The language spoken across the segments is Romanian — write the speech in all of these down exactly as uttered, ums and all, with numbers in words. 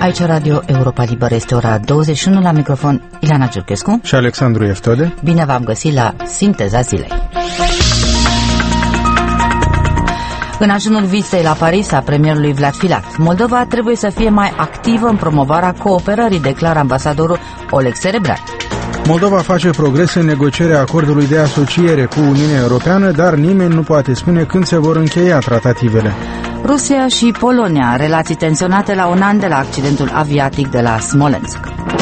Aici Radio Europa Liberă, este ora douăzeci și unu, la microfon Ileana Ciurchescu și Alexandru Eftode. Bine v-am găsit la Sinteza Zilei. În ajunul vizitei la Paris a premierului Vlad Filat, Moldova trebuie să fie mai activă în promovarea cooperării, declară ambasadorul Oleg Serebrean. Moldova face progrese în negocierea acordului de asociere cu Uniunea Europeană, dar nimeni nu poate spune când se vor încheia tratativele. Rusia și Polonia, relații tensionate la un an de la accidentul aviatic de la Smolensk.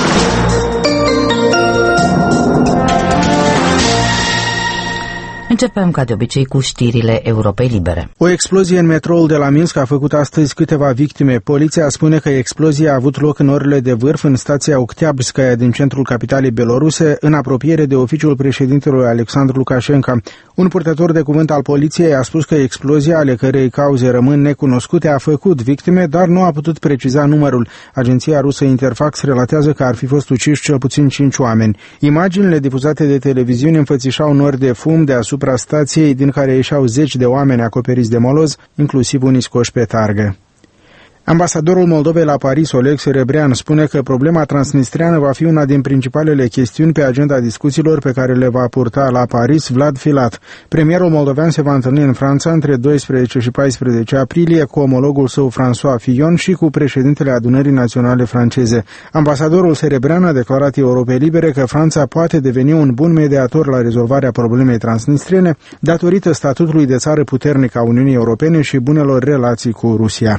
Începem, ca de obicei, cu știrile Europei Libere. O explozie în metroul de la Minsk a făcut astăzi câteva victime. Poliția spune că explozia a avut loc în orele de vârf în stația Oktyabskaya din centrul capitalei beloruse, în apropiere de oficiul președintelui Alexandru Lukashenko. Un purtător de cuvânt al poliției a spus că explozia, ale cărei cauze rămân necunoscute, a făcut victime, dar nu a putut preciza numărul. Agenția rusă Interfax relatează că ar fi fost uciși cel puțin cinci oameni. Imaginile difuzate de televiziuni înfățișau nori de fum deasupra stației, din care ieșeau zeci de oameni acoperiți de moloz, inclusiv unii scoși pe targă. Ambasadorul Moldovei la Paris, Oleg Serebrean, spune că problema transnistreană va fi una din principalele chestiuni pe agenda discuțiilor pe care le va purta la Paris Vlad Filat. Premierul moldovean se va întâlni în Franța între doisprezece și paisprezece aprilie cu omologul său François Fillon și cu președintele Adunării Naționale franceze. Ambasadorul Serebrean a declarat Europei Libere că Franța poate deveni un bun mediator la rezolvarea problemei transnistrene datorită statutului de țară puternică a Uniunii Europene și bunelor relații cu Rusia.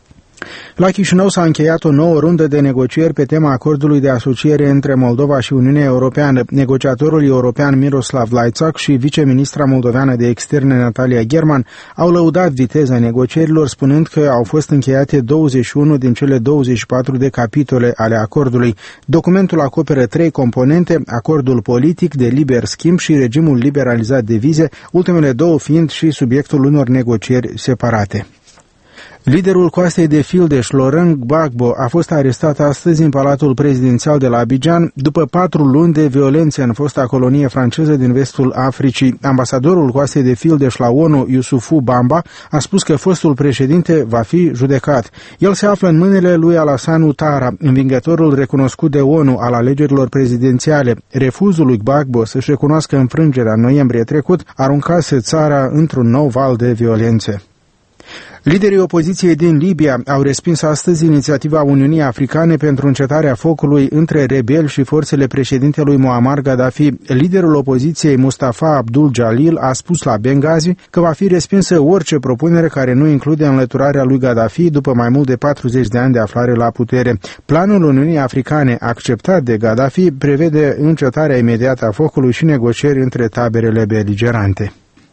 La Chișinău s-a încheiat o nouă rundă de negocieri pe tema acordului de asociere între Moldova și Uniunea Europeană. Negociatorul european Miroslav Lajčák și viceministra moldoveană de externe Natalia German au lăudat viteza negocierilor, spunând că au fost încheiate douăzeci și unu din cele douăzeci și patru de capitole ale acordului. Documentul acoperă trei componente: acordul politic, de liber schimb și regimul liberalizat de vize, ultimele două fiind și subiectul unor negocieri separate. Liderul coastei de Fildeș, Laurent Gbagbo, a fost arestat astăzi în Palatul Prezidențial de la Abidjan după patru luni de violențe în fosta colonie franceză din vestul Africii. Ambasadorul coastei de Fildeș la ONU, Youssoufou Bamba, a spus că fostul președinte va fi judecat. El se află în mâinile lui Alassane Ouattara, învingătorul recunoscut de ONU al alegerilor prezidențiale. Refuzul lui Gbagbo să-și recunoască înfrângerea în noiembrie trecut aruncase țara într-un nou val de violențe. Liderii opoziției din Libia au respins astăzi inițiativa Uniunii Africane pentru încetarea focului între rebeli și forțele președintelui Muammar Gaddafi. Liderul opoziției, Mustafa Abdul Jalil, a spus la Benghazi că va fi respinsă orice propunere care nu include înlăturarea lui Gaddafi după mai mult de patruzeci de ani de aflare la putere. Planul Uniunii Africane, acceptat de Gaddafi, prevede încetarea imediată a focului și negocieri între taberele beligerante.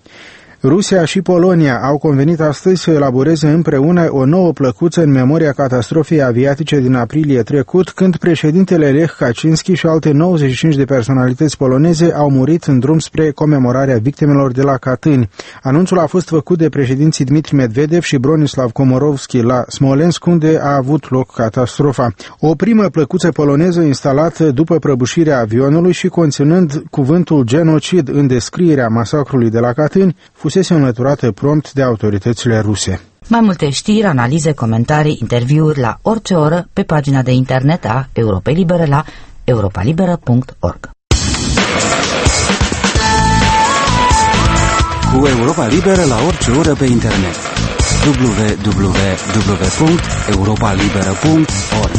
Rusia și Polonia au convenit astăzi să elaboreze împreună o nouă plăcuță în memoria catastrofei aviatice din aprilie trecut, când președintele Lech Kaczynski și alte nouăzeci și cinci de personalități poloneze au murit în drum spre comemorarea victimelor de la Katyn. Anunțul a fost făcut de președinții Dmitri Medvedev și Bronislav Komorovski la Smolensk, unde a avut loc catastrofa. O primă plăcuță poloneză instalată după prăbușirea avionului și conținând cuvântul genocid în descrierea masacrului de la Katyn, fusese înlăturată prompt de autoritățile ruse. Mai multe știri, analize, comentarii, interviuri la orice oră pe pagina de internet a Europei Libere la europa liberă punct org. Cu Europa Liberă la orice oră pe internet. w w w punct europa liberă punct org.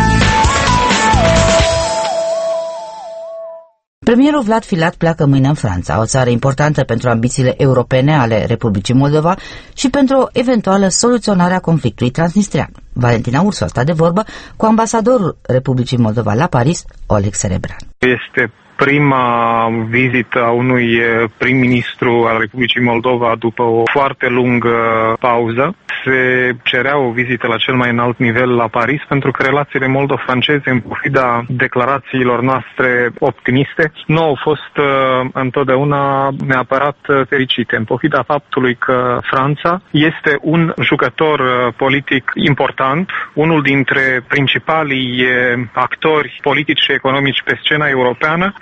Premierul Vlad Filat pleacă mâine în Franța, o țară importantă pentru ambițiile europene ale Republicii Moldova și pentru o eventuală soluționare a conflictului transnistrean. Valentina Ursu a stat de vorbă cu ambasadorul Republicii Moldova la Paris, Oleg Serebrean. Este prima vizită a unui prim-ministru al Republicii Moldova după o foarte lungă pauză. Se cerea o vizită la cel mai înalt nivel la Paris, pentru că relațiile moldo-franceze, în pofida declarațiilor noastre optimiste, nu au fost uh, întotdeauna neapărat fericite, în pofida faptului că Franța este un jucător uh, politic important, unul dintre principalii uh, actori politici și economici pe scena europeană.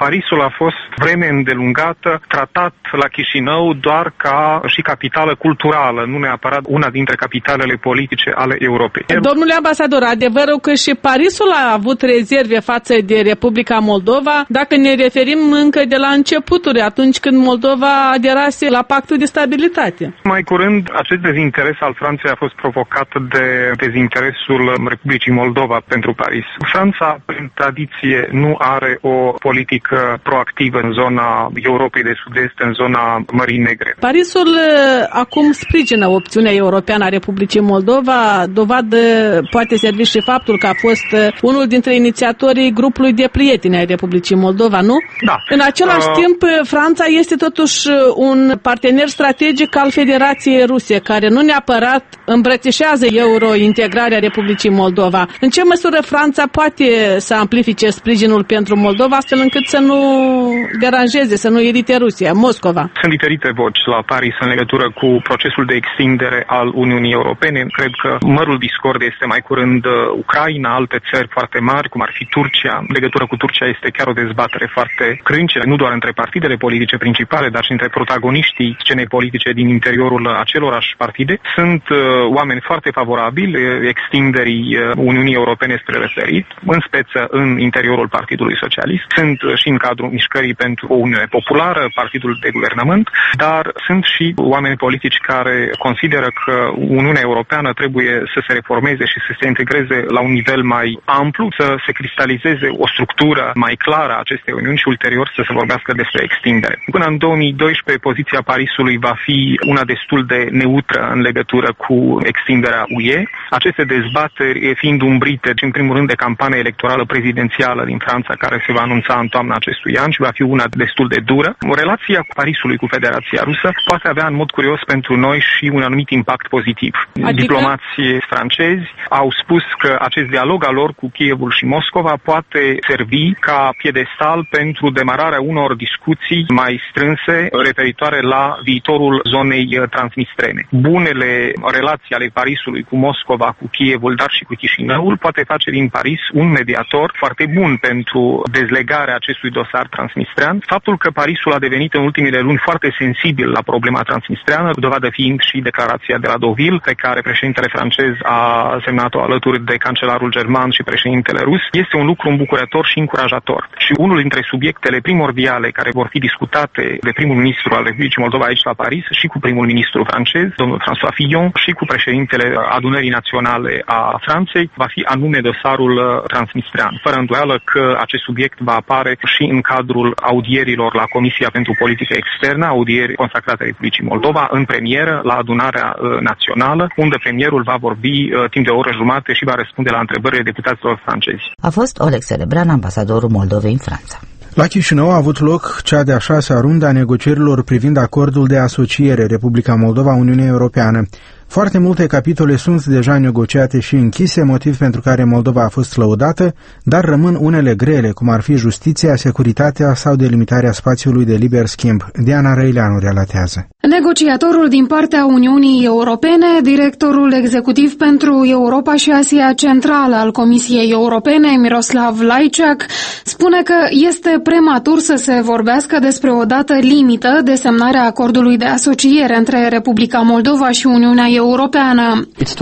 Parisul a fost vreme îndelungată tratat la Chișinău doar ca și capitală culturală, nu neapărat una dintre capitalele politice ale Europei. Domnule ambasador, adevărul că și Parisul a avut rezerve față de Republica Moldova, dacă ne referim încă de la începuturi, atunci când Moldova aderase la Pactul de Stabilitate. Mai curând, acest dezinteres al Franței a fost provocat de dezinteresul Republicii Moldova pentru Paris. Franța, prin tradiție, nu are o politică proactivă în zona Europei de Sud-Est, în zona Mării Negre. Parisul acum sprijină opțiunea europeană a Republicii Moldova. Dovadă poate servi și faptul că a fost unul dintre inițiatorii grupului de prieteni ai Republicii Moldova, nu? Da. În același uh... timp, Franța este totuși un partener strategic al Federației Ruse, care nu neapărat îmbrățișează euro-integrarea Republicii Moldova. În ce măsură Franța poate să amplifice sprijinul pentru Moldova, astfel încât să nu deranjeze, să nu irite Rusia, Moscova? Sunt diferite voci la Paris în legătură cu procesul de extindere al Uniunii Europene. Cred că mărul discord este mai curând Ucraina, alte țări foarte mari, cum ar fi Turcia. În legătură cu Turcia este chiar o dezbatere foarte crânce, nu doar între partidele politice principale, dar și între protagoniștii scenei politice din interiorul acelorași partide. Sunt uh, oameni foarte favorabili extinderii Uniunii Europene spre răsărit, în speță în interiorul Partidului Socialist. Sunt uh, și în cadrul mișcării pentru o Uniune Populară, Partidul de Guvernământ, dar sunt și oameni politici care consideră că Uniunea Europeană trebuie să se reformeze și să se integreze la un nivel mai amplu, să se cristalizeze o structură mai clară a acestei Uniuni și ulterior să se vorbească despre extindere. Până în două mii doisprezece, poziția Parisului va fi una destul de neutră în legătură cu extinderea U E. Aceste dezbateri fiind umbrite, în primul rând, de campania electorală prezidențială din Franța, care se va anunța în toamna acestui an și va fi una destul de dură. Relația cu Parisului cu Federația Rusă poate avea în mod curios pentru noi și un anumit impact pozitiv. Adică? Diplomații francezi au spus că acest dialog al lor cu Kievul și Moscova poate servi ca piedestal pentru demararea unor discuții mai strânse referitoare la viitorul zonei transnistrene. Bunele relații ale Parisului cu Moscova, cu Kievul, dar și cu Chișinăul poate face din Paris un mediator foarte bun pentru dezlegarea acestui dosar transnistrean. Faptul că Parisul a devenit în ultimele luni foarte sensibil la problema transnistreană, dovadă fiind și declarația de la Deauville, pe care președintele francez a semnat-o alături de cancelarul german și președintele rus, este un lucru îmbucurător și încurajator. Și unul dintre subiectele primordiale care vor fi discutate de primul ministru al Republicii Moldova aici la Paris și cu primul ministru francez, domnul François Fillon, și cu președintele Adunării Naționale a Franței, va fi anume dosarul transnistrean. Fără îndoială că acest subiect va apare și în cadrul audierilor la Comisia pentru Politică Externă, audieri consacrate Republicii Moldova, în premieră la Adunarea Națională, unde premierul va vorbi timp de o oră jumate și va răspunde la întrebările deputaților francezi. A fost Oleg Serebrean, ambasadorul Moldovei în Franța. La Chișinău a avut loc cea de-a șasea rundă a negocierilor privind acordul de asociere Republica Moldova-Uniunea Europeană. Foarte multe capitole sunt deja negociate și închise, motiv pentru care Moldova a fost lăudată, dar rămân unele grele, cum ar fi justiția, securitatea sau delimitarea spațiului de liber schimb. Diana Răileanu relatează. Negociatorul din partea Uniunii Europene, directorul executiv pentru Europa și Asia Centrală al Comisiei Europene, Miroslav Lajčák, spune că este prematur să se vorbească despre o dată limită de semnarea acordului de asociere între Republica Moldova și Uniunea Europeană.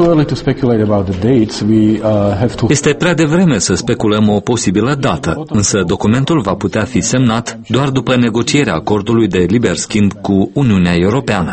Este prea devreme să speculăm o posibilă dată, însă documentul va putea fi semnat doar după negocierea acordului de liber schimb cu Uniunea Europeană.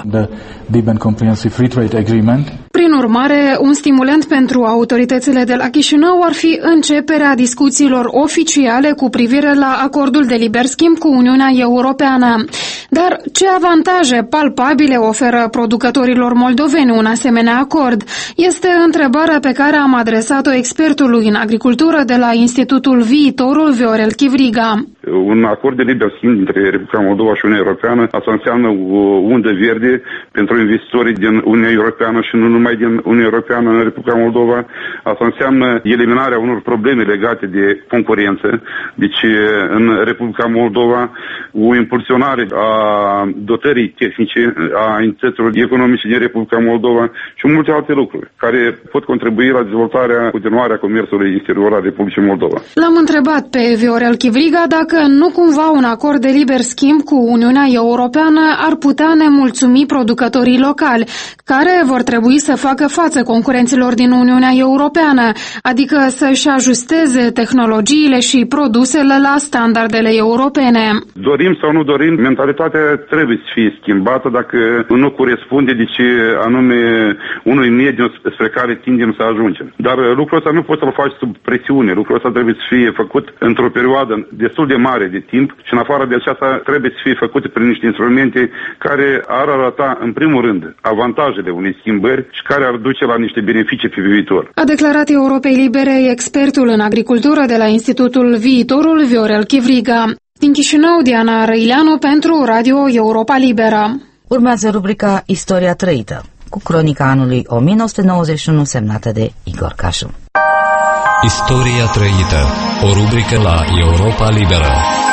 Prin urmare, un stimulant pentru autoritățile de la Chișinău ar fi începerea discuțiilor oficiale cu privire la acordul de liber schimb cu Uniunea Europeană. Dar ce avantaje palpabile oferă producătorilor moldoveni un asemenea acord? Este întrebarea pe care am adresat-o expertului în agricultură de la Institutul Viitorul, Viorel Chivriga. Un acord de liber schimb între Republica Moldova și Uniunea Europeană, asta înseamnă o undă verde pentru investitorii din Uniunea Europeană și nu numai din Uniunea Europeană în Republica Moldova. Asta înseamnă eliminarea unor probleme legate de concurență. Deci în Republica Moldova o impulsionare a dotării tehnice, a entităților economice din Republica Moldova și multe alte lucruri care pot contribui la dezvoltarea, continuarea comerțului exterior a Republicii Moldova. L-am întrebat pe Viorel Chivriga dacă că nu cumva un acord de liber schimb cu Uniunea Europeană ar putea nemulțumi producătorii locali, care vor trebui să facă față concurenților din Uniunea Europeană, adică să-și ajusteze tehnologiile și produsele la standardele europene. Dorim sau nu dorim, mentalitatea trebuie să fie schimbată dacă nu corespunde de ce anume unui mediu spre care tindem să ajungem. Dar lucrul ăsta nu poți să-l faci sub presiune, lucrul ăsta trebuie să fie făcut într-o perioadă destul de mare de timp și în afară de aceasta trebuie să fie făcut prin niște instrumente care ar arăta în primul rând avantajele unei schimbări și care ar duce la niște beneficii pe viitor. A declarat Europei Libere expertul în agricultură de la Institutul Viitorul Viorel Chivriga. Din Chișinău, Diana Răileanu pentru Radio Europa Liberă. Urmează rubrica Istoria trăită, cu cronica anului o mie nouă sute nouăzeci și unu semnată de Igor Cașu. Istoria trăită, o rubrică la Europa Liberă.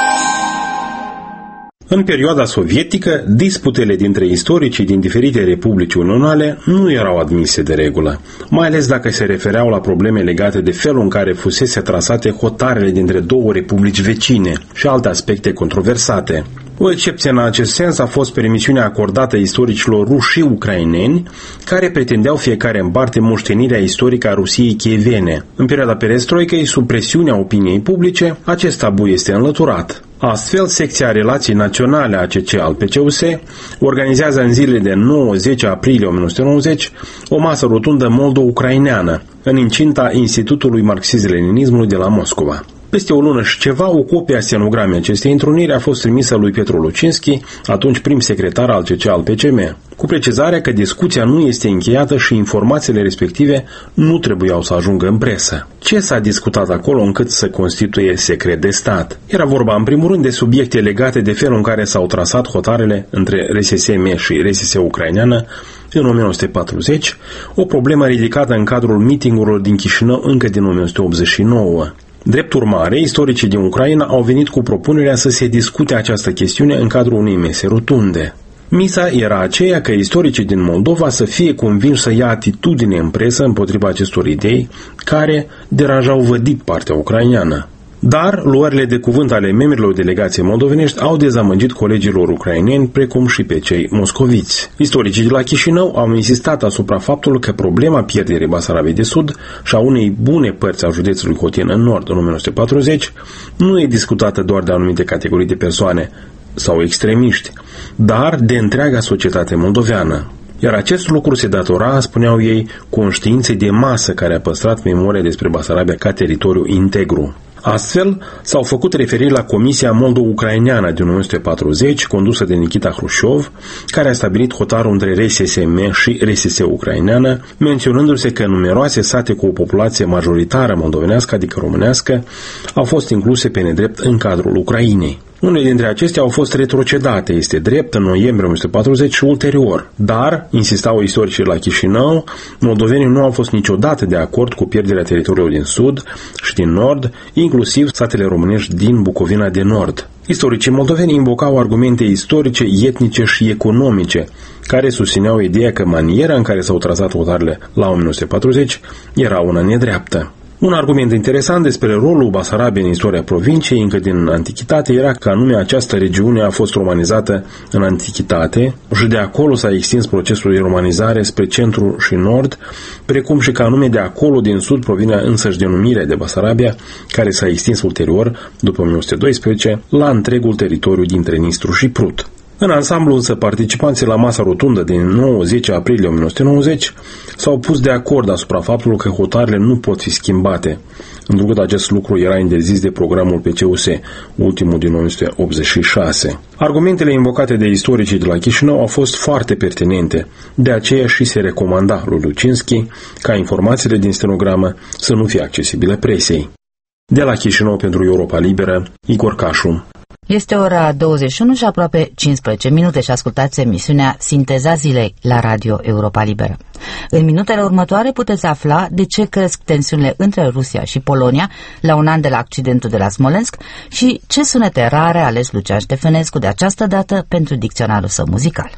În perioada sovietică, disputele dintre istoricii din diferite republici unionale nu erau admise de regulă, mai ales dacă se refereau la probleme legate de felul în care fusese trasate hotarele dintre două republici vecine și alte aspecte controversate. O excepție în acest sens a fost permisiunea acordată istoricilor ruși și ucraineni, care pretindeau fiecare în parte moștenirea istorică a Rusiei chievene. În perioada perestroicăi, sub presiunea opiniei publice, acest tabu este înlăturat. Astfel, secția Relații Naționale A C C al P C U S organizează în zilele de nouă zece aprilie o mie nouă sute nouăzeci o masă rotundă moldo-ucraineană în incinta Institutului Marxism-Leninismului de la Moscova. Peste o lună și ceva, o copie a stenogramei acestei întruniri a fost trimisă lui Petru Lucinski, atunci prim secretar al C C al P C M, cu precizarea că discuția nu este încheiată și informațiile respective nu trebuiau să ajungă în presă. Ce s-a discutat acolo încât să constituie secret de stat? Era vorba în primul rând de subiecte legate de felul în care s-au trasat hotarele între R S S M și R S S ucraineană în o mie nouă sute patruzeci, o problemă ridicată în cadrul mitingurilor din Chișinău încă din o mie nouă sute optzeci și nouă. Drept urmare, istoricii din Ucraina au venit cu propunerea să se discute această chestiune în cadrul unei mese rotunde. Misa era aceea că istoricii din Moldova să fie convinși să ia atitudine în presă împotriva acestor idei care deranjau vădit partea ucraineană. Dar luările de cuvânt ale membrilor delegației moldovenești au dezamăgit colegilor ucraineni, precum și pe cei moscoviți. Istoricii de la Chișinău au insistat asupra faptului că problema pierderii Basarabiei de Sud și a unei bune părți a județului Hotin în nord în o mie nouă sute patruzeci nu e discutată doar de anumite categorii de persoane sau extremiști, dar de întreaga societate moldoveană. Iar acest lucru se datora, spuneau ei, conștiinței de masă care a păstrat memoria despre Basarabia ca teritoriu integru. Astfel, s-au făcut referiri la Comisia Moldo-Ucraineană din o mie nouă sute patruzeci, condusă de Nikita Hrușov, care a stabilit hotarul între R S S M și R S S ucraineană, menționându-se că numeroase sate cu o populație majoritară moldovenească, adică românească, au fost incluse pe nedrept în cadrul Ucrainei. Unele dintre acestea au fost retrocedate, este drept, în noiembrie o mie nouă sute patruzeci și ulterior. Dar, insistau istoricii la Chișinău, moldovenii nu au fost niciodată de acord cu pierderea teritoriului din sud și din nord, inclusiv satele românești din Bucovina de Nord. Istoricii moldoveni invocau argumente istorice, etnice și economice, care susțineau ideea că maniera în care s-au trasat hotarele la o mie nouă sute patruzeci era una nedreaptă. Un argument interesant despre rolul Basarabiei în istoria provinciei încă din antichitate era că anume această regiune a fost romanizată în antichitate și de acolo s-a extins procesul de romanizare spre centru și nord, precum și că anume de acolo din sud provine însăși denumirea de Basarabia, care s-a extins ulterior, după o mie nouă sute doisprezece, la întregul teritoriu dintre Nistru și Prut. În ansamblu însă, participanții la masa rotundă din nouă zece aprilie o mie nouă sute nouăzeci s-au pus de acord asupra faptului că hotarele nu pot fi schimbate, întrucât acest lucru era interzis de programul P C U S, ultimul din o mie nouă sute optzeci și șase. Argumentele invocate de istoricii de la Chișinău au fost foarte pertinente, de aceea și se recomanda lui Lucinski ca informațiile din stenogramă să nu fie accesibile presei. De la Chișinău pentru Europa Liberă, Igor Cașu. Este ora douăzeci și unu și aproape cincisprezece minute și ascultați emisiunea Sinteza Zilei la Radio Europa Liberă. În minutele următoare puteți afla de ce cresc tensiunile între Rusia și Polonia la un an de la accidentul de la Smolensk și ce sunete rare a ales Lucian Ștefănescu de această dată pentru dicționarul său muzical.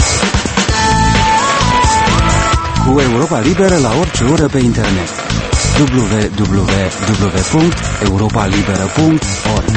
Cu Europa Liberă la orice oră pe internet. w w w punct europa liberă punct org.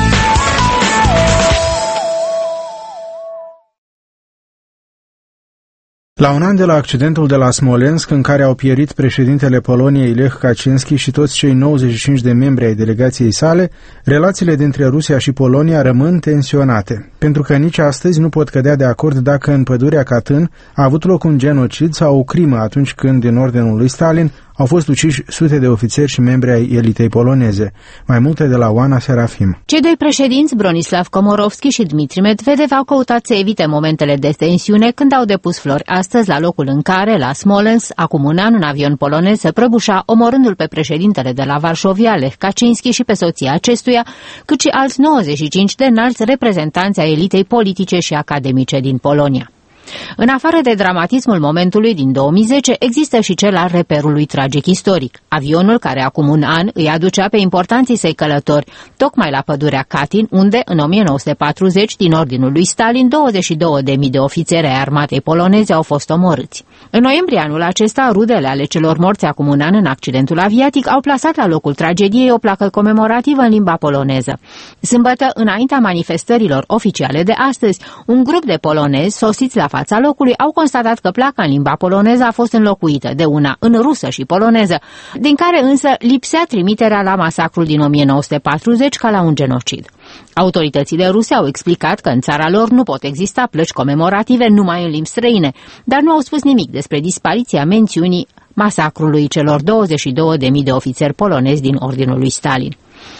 La un an de la accidentul de la Smolensk, în care au pierit președintele Poloniei Lech Kaczynski și toți cei nouăzeci și cinci de membri ai delegației sale, relațiile dintre Rusia și Polonia rămân tensionate, pentru că nici astăzi nu pot cădea de acord dacă în pădurea Katyn a avut loc un genocid sau o crimă atunci când, în ordinul lui Stalin, au fost uciși sute de ofițeri și membri ai elitei poloneze. Mai multe de la Oana Serafim. Cei doi președinți, Bronislav Komorowski și Dmitri Medvedev, au căutat să evite momentele de tensiune când au depus flori astăzi la locul în care, la Smolensk, acum un an, un avion polonez se prăbușa, omorându-l pe președintele de la Varșovia, Lech Kaczynski, și pe soția acestuia, cât și alți nouăzeci și cinci de înalți reprezentanți ai elitei politice și academice din Polonia. În afară de dramatismul momentului din două mii zece, există și cel al reperului tragic istoric. Avionul care acum un an îi aducea pe importanții săi călători tocmai la pădurea Katyn, unde în o mie nouă sute patruzeci, din ordinul lui Stalin, douăzeci și două de mii de ofițeri ai armatei poloneze au fost omorâți. În noiembrie anul acesta, rudele ale celor morți acum un an în accidentul aviatic au plasat la locul tragediei o placă comemorativă în limba poloneză. Sâmbătă, înaintea manifestărilor oficiale de astăzi, un grup de polonezi sosiți la fața locului au constatat că placa în limba poloneză a fost înlocuită de una în rusă și poloneză, din care însă lipsea trimiterea la masacrul din o mie nouă sute patruzeci ca la un genocid. Autoritățile ruse au explicat că în țara lor nu pot exista plăci comemorative numai în limbi străine, dar nu au spus nimic despre dispariția mențiunii masacrului celor douăzeci și două de mii de ofițeri polonezi din ordinul lui Stalin.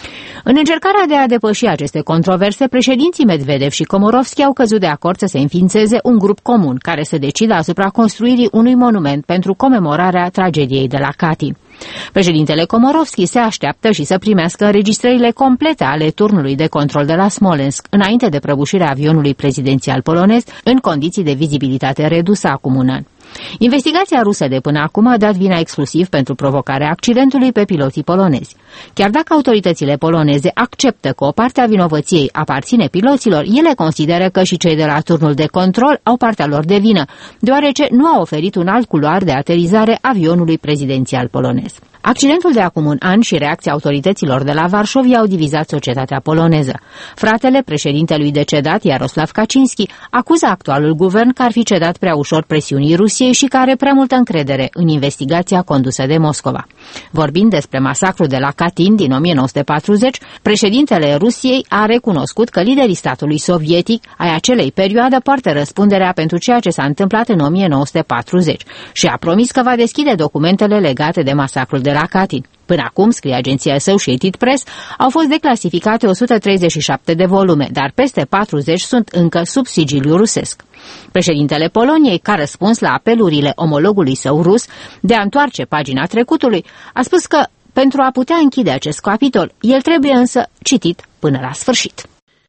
În încercarea de a depăși aceste controverse, președinții Medvedev și Komorowski au căzut de acord să se înființeze un grup comun care să decidă asupra construirii unui monument pentru comemorarea tragediei de la Katyn. Președintele Komorowski se așteaptă și să primească înregistrările complete ale turnului de control de la Smolensk, înainte de prăbușirea avionului prezidențial polonez, în condiții de vizibilitate redusă acum un an. Investigația rusă de până acum a dat vina exclusiv pentru provocarea accidentului pe piloții polonezi. Chiar dacă autoritățile poloneze acceptă că o parte a vinovăției aparține piloților, ele consideră că și cei de la turnul de control au partea lor de vină, deoarece nu au oferit un alt culoar de aterizare avionului prezidențial polonez. Accidentul de acum un an și reacția autorităților de la Varșovia au divizat societatea poloneză. Fratele președintelui decedat, Jaroslav Kaczynski, acuză actualul guvern că ar fi cedat prea ușor presiunii Rusiei și că are prea multă încredere în investigația condusă de Moscova. Vorbind despre masacrul de la Katyn din o mie nouă sute patruzeci, președintele Rusiei a recunoscut că liderii statului sovietic ai acelei perioade poartă răspunderea pentru ceea ce s-a întâmplat în o mie nouă sute patruzeci și a promis că va deschide documentele legate de masacrul de la Katyn. Până acum, scrie agenția Associated Press, au fost declasificate o sută treizeci și șapte de volume, dar peste patruzeci sunt încă sub sigiliu rusesc. Președintele Poloniei, ca răspuns la apelurile omologului său rus de a întoarce pagina trecutului, a spus că, pentru a putea închide acest capitol, el trebuie însă citit până la sfârșit.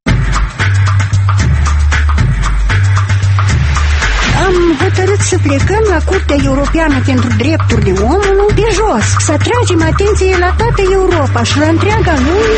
Am hotărât să plecăm la Curtea Europeană pentru Drepturile Omului de jos, să atragem atenție la toată Europa și la întreaga lume.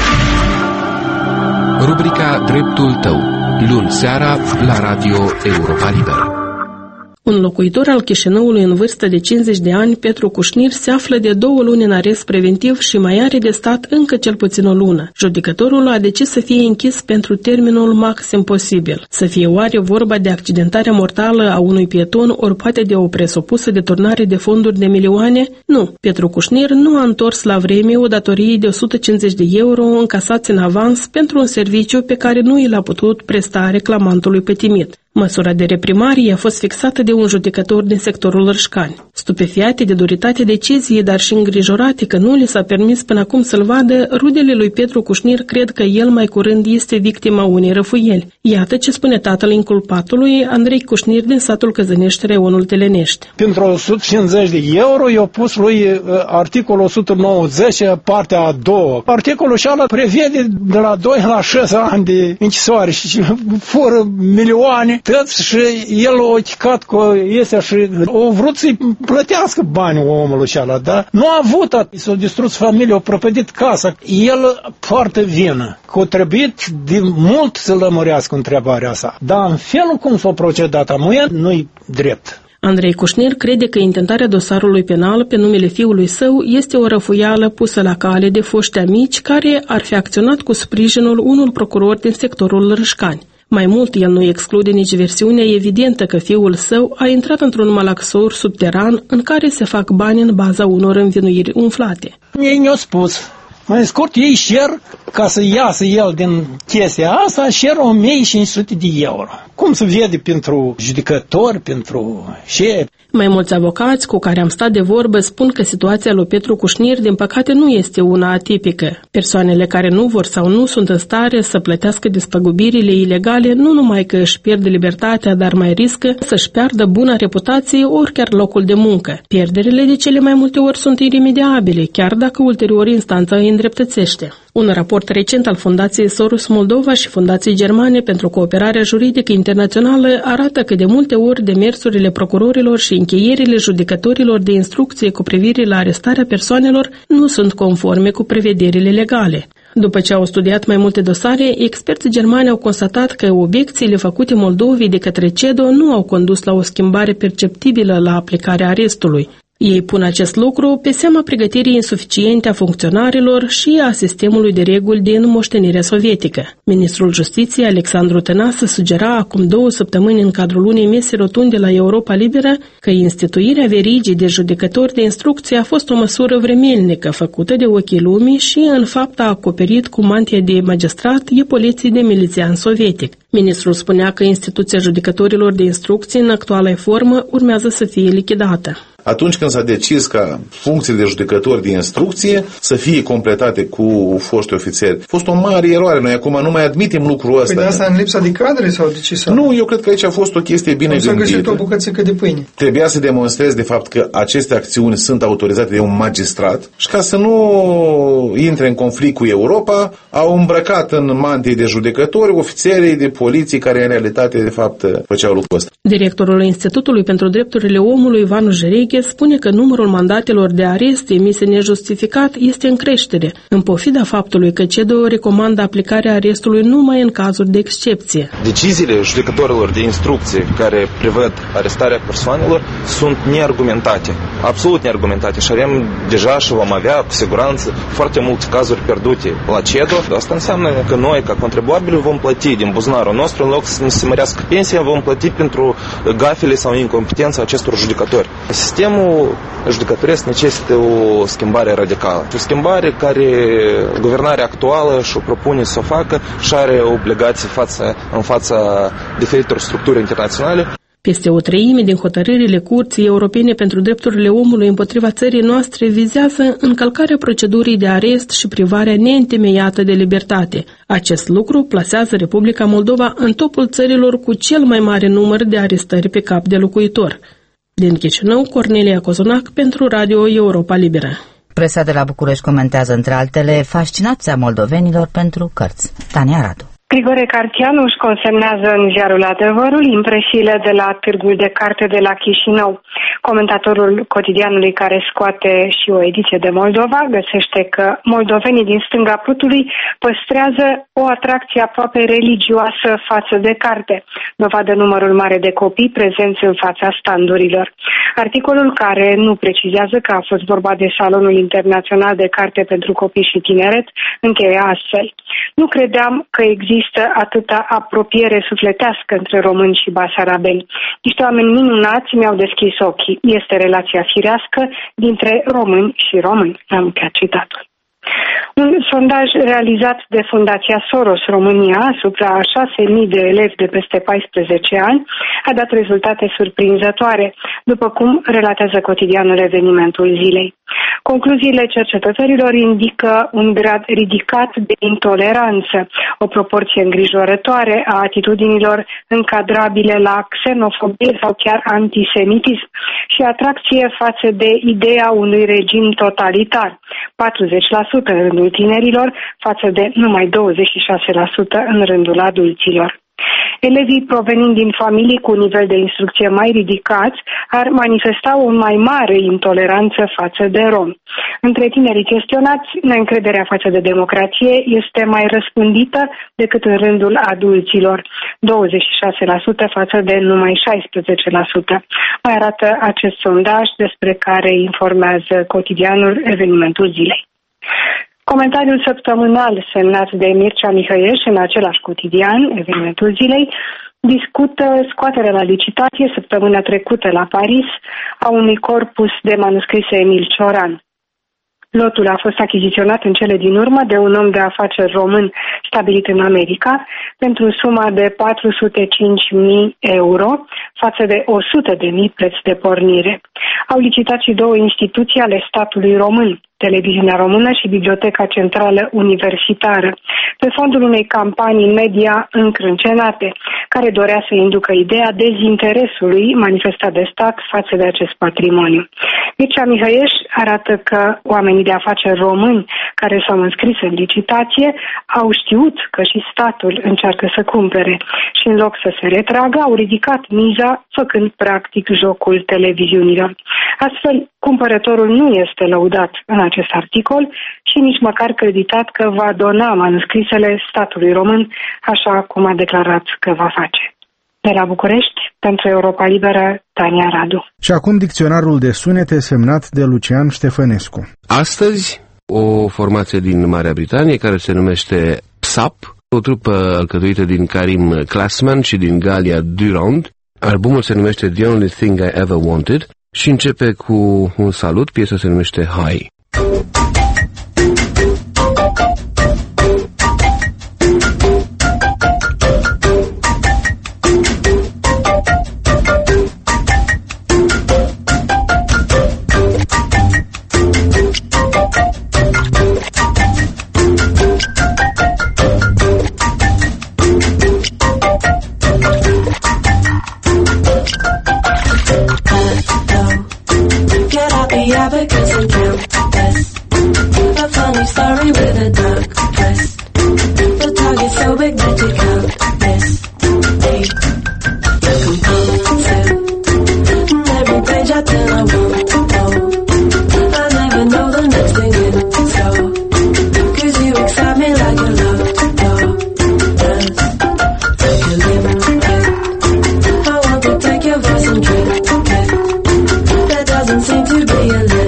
Rubrica Dreptul tău, luni seara la Radio Europa Liberă. Un locuitor al Chișinăului în vârstă de cincizeci de ani, Petru Cușnir, se află de două luni în arest preventiv și mai are de stat încă cel puțin o lună. Judecătorul a decis să fie închis pentru termenul maxim posibil. Să fie oare vorba de accidentarea mortală a unui pieton, ori poate de o presupusă deturnare de fonduri de milioane? Nu. Petru Cușnir nu a întors la vreme o datorie de o sută cincizeci de euro încasați în avans pentru un serviciu pe care nu i l-a putut presta reclamantului pătimit. Măsura de reprimare a fost fixată de un judecător din sectorul Râșcani. Stupefiate de duritatea deciziei, dar și îngrijorate că nu li s-a permis până acum să-l vadă, rudele lui Petru Cușnir cred că el mai curând este victima unei răfuieli. Iată ce spune tatăl inculpatului, Andrei Cușnir, din satul Căzănești, reionul Telenești. Pentru o sută cincizeci de euro i-a pus lui articolul o sută nouăzeci, partea a doua. Articolul ăla prevede de la doi la șase ani de închisoare și fără milioane. Tăți și el a ochicat că este și a vrut să-i plătească banii omului ăla, dar nu a avut, s-a distrus familia, a prăpădit casa. El poartă vină, că a trebuit de mult să lămurească întrebarea asta. Dar în felul cum s-a procedat amuia, nu-i drept. Andrei Cușnir crede că intentarea dosarului penal pe numele fiului său este o răfuială pusă la cale de foști amici care ar fi acționat cu sprijinul unor procurori din sectorul Râșcani. Mai mult, el nu exclude nici versiunea evidentă că fiul său a intrat într-un malaxor subteran în care se fac bani în baza unor învinuiri umflate. Ei ne-au spus, mai scurt, ei cer ca să iasă el din chestia asta, cer o mie cinci sute de euro. Cum se vede pentru judecători, pentru șef. Mai mulți avocați cu care am stat de vorbă spun că situația lui Petru Cușnir, din păcate, nu este una atipică. Persoanele care nu vor sau nu sunt în stare să plătească despăgubirile ilegale nu numai că își pierd libertatea, dar mai riscă să-și piardă buna reputație ori chiar locul de muncă. Pierderile de cele mai multe ori sunt iremediabile, chiar dacă ulterior instanța îi îndreptățește. Un raport recent al Fundației Soros Moldova și Fundației Germane pentru Cooperarea Juridică Internațională arată că de multe ori demersurile procurorilor și încheierile judecătorilor de instrucție cu privire la arestarea persoanelor nu sunt conforme cu prevederile legale. După ce au studiat mai multe dosare, experții germani au constatat că obiecțiile făcute Moldovei de către CEDO nu au condus la o schimbare perceptibilă la aplicarea arestului. Ei pun acest lucru pe seama pregătirii insuficiente a funcționarilor și a sistemului de reguli din moștenirea sovietică. Ministrul Justiției, Alexandru Tănase, sugera acum două săptămâni în cadrul unei mese rotunde la Europa Liberă că instituirea verigii de judecători de instrucție a fost o măsură vremelnică făcută de ochii lumii și, în fapt, a acoperit cu mantia de magistrat epoleții de milițian sovietic. Ministrul spunea că instituția judecătorilor de instrucție în actuala formă urmează să fie lichidată. Atunci când s-a decis ca funcțiile de judecători de instrucție să fie completate cu foști ofițeri, a fost o mare eroare. Noi acum nu mai admitem lucrul ăsta. Păi de asta în lipsa de cadre sau de ce s-a... Nu, eu cred că aici a fost o chestie bine gândită. S-a găsit o bucățică de pâine. Trebuia să demonstrezi de fapt că aceste acțiuni sunt autorizate de un magistrat și ca să nu intre în conflict cu Europa, au îmbrăcat în mantii de judecători ofițerii de poliție care în realitate de fapt făceau lucrul ăsta. Directorul Institutului pentru Drepturile Omului, Ivan Jerighe, spune că numărul mandatelor de arest emise nejustificat este în creștere, în pofida faptului că CEDO recomandă aplicarea arestului numai în cazuri de excepție. Deciziile judecătorilor de instrucție care prevăd arestarea persoanelor sunt neargumentate, absolut neargumentate și avem deja și vom avea cu siguranță foarte multe cazuri pierdute la CEDO. Asta înseamnă că noi, ca contribuabili, vom plăti din buzunarul nostru, în loc să ne se mărească pensia, vom plăti pentru gafele sau incompetența acestor judecători. Sistemul judecătoresc necesită o schimbare radicală. O schimbare care guvernarea actuală și-o propune să o facă și are obligații față, în fața diferitor structuri internaționale. Peste o treime din hotărârile Curții Europene pentru Drepturile Omului împotriva țării noastre vizează încălcarea procedurii de arest și privarea neîntemeiată de libertate. Acest lucru plasează Republica Moldova în topul țărilor cu cel mai mare număr de arestări pe cap de locuitor. Din Chișinău, Cornelia Cozonac pentru Radio Europa Liberă. Presa de la București comentează între altele fascinația moldovenilor pentru cărți. Tania Radu. Grigore Cartianu își consemnează în ziarul Adevărul impresiile de la Târgul de Carte de la Chișinău. Comentatorul cotidianului care scoate și o ediție de Moldova găsește că moldovenii din stânga Prutului păstrează o atracție aproape religioasă față de carte, dovadă numărul mare de copii prezenți în fața standurilor. Articolul, care nu precizează că a fost vorba de Salonul Internațional de Carte pentru Copii și Tineret, încheie astfel. Nu credeam că există atâta apropiere sufletească între români și basarabeni. Niște oameni minunați mi-au deschis ochii. Este relația firească dintre români și români. Am încheiat citatul. Un sondaj realizat de Fundația Soros România asupra a șase mii de elevi de peste paisprezece ani a dat rezultate surprinzătoare, după cum relatează cotidianul Evenimentul Zilei. Concluziile cercetătorilor indică un grad ridicat de intoleranță, o proporție îngrijorătoare a atitudinilor încadrabile la xenofobie sau chiar antisemitism și atracție față de ideea unui regim totalitar, patruzeci la sută în rândul tinerilor față de numai douăzeci și șase la sută în rândul adulților. Elevii provenind din familii cu nivel de instrucție mai ridicat ar manifesta o mai mare intoleranță față de romi. Între tinerii chestionați, neîncrederea față de democrație este mai răspândită decât în rândul adulților, douăzeci și șase la sută față de numai șaisprezece la sută. Mai arată acest sondaj despre care informează cotidianul Evenimentul Zilei. Comentariul săptămânal semnat de Mircea Mihăieș în același cotidian, Evenimentul Zilei, discută scoaterea la licitație săptămâna trecută la Paris a unui corpus de manuscrise Emil Cioran. Lotul a fost achiziționat în cele din urmă de un om de afaceri român stabilit în America pentru suma de patru sute cinci mii euro față de o sută de mii preț de pornire. Au licitat și două instituții ale statului român, Televiziunea Română și Biblioteca Centrală Universitară, pe fondul unei campanii media încrâncenate, care dorea să inducă ideea dezinteresului manifestat de stat față de acest patrimoniu. Mircea Mihăieș arată că oamenii de afaceri români care s-au înscris în licitație au știut că și statul încearcă să cumpere și în loc să se retragă au ridicat miza făcând practic jocul televiziunilor. Astfel, cumpărătorul nu este lăudat în acest articol și nici măcar creditat că va dona manuscrisele statului român, așa cum a declarat că va face. De la București, pentru Europa Liberă, Tania Radu. Și acum dicționarul de sunete semnat de Lucian Ștefănescu. Astăzi, o formație din Marea Britanie care se numește P S A P, o trupă alcătuită din Karim Classman și din Galia Durand. Albumul se numește The Only Thing I Ever Wanted și începe cu un salut, piesa se numește Hi. Because I'm countless. A funny story with a dark twist. The target's so big that you can't miss me. You're compulsive. Every page I turn I won't know. I never know the next thing in store. Cause you excite me like a locked door does. Like a limerick. I want to take your voice and drink it. There doesn't seem to be a limit.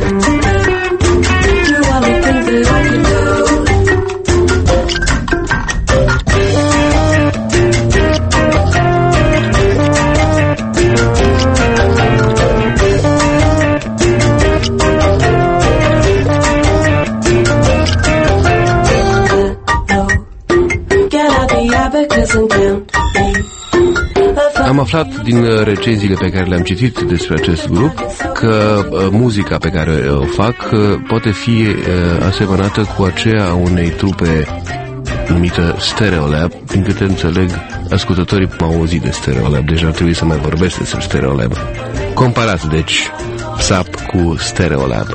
Am aflat din recenziile pe care le-am citit despre acest grup că uh, muzica pe care o fac uh, poate fi uh, asemănată cu aceea a unei trupe numită Stereolab. Din câte înțeleg, ascultătorii m-au auzit de Stereolab, deja ar trebui să mai vorbesc despre Stereolab. Comparați, deci, P S A P cu Stereolab.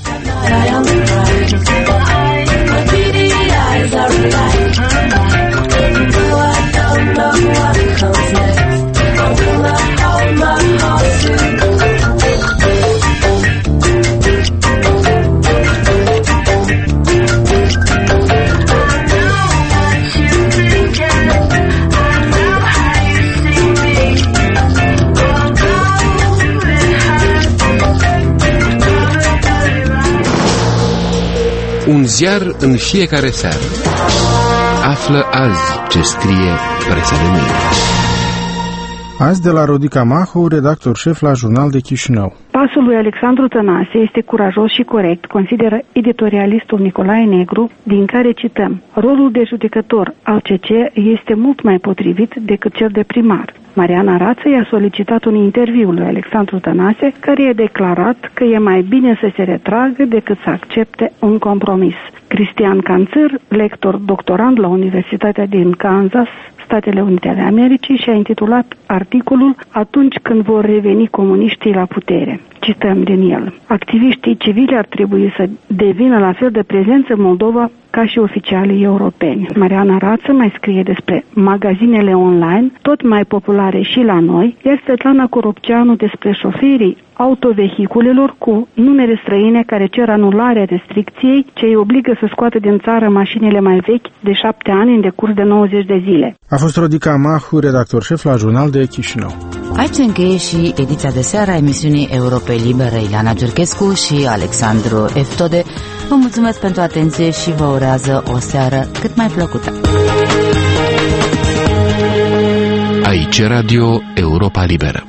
Un ziar în fiecare seară. Află azi ce scrie presa de mâine. Azi de la Rodica Mahu, redactor șef la Jurnal de Chișinău. Pasul lui Alexandru Tănase este curajos și corect, consideră editorialistul Nicolae Negru, din care cităm: rolul de judecător al C C este mult mai potrivit decât cel de primar. Mariana Rață i-a solicitat un interviu lui Alexandru Tănase, care i-a declarat că e mai bine să se retragă decât să accepte un compromis. Cristian Canțăr, lector doctorand la Universitatea din Kansas, Statele Unite ale Americii, și-a intitulat articolul Atunci când vor reveni comuniștii la putere. Cităm din el: activiștii civili ar trebui să devină la fel de prezenți în Moldova ca și oficialii europeni. Mariana Rață mai scrie despre magazinele online, tot mai populare și la noi, iar Svetlana Coropceanu despre șoferii autovehiculelor cu numere străine care cer anularea restricției ce îi obligă să scoată din țară mașinile mai vechi de șapte ani în decurs de nouăzeci de zile. A fost Rodica Mahu, redactor șef la Jurnal de Chișinău. Aici încheie și ediția de seară a emisiunii Europei Libere. Ileana Giurchescu și Alexandru Eftode vă mulțumesc pentru atenție și vă urează o seară cât mai plăcută. Aici Radio Europa Liberă.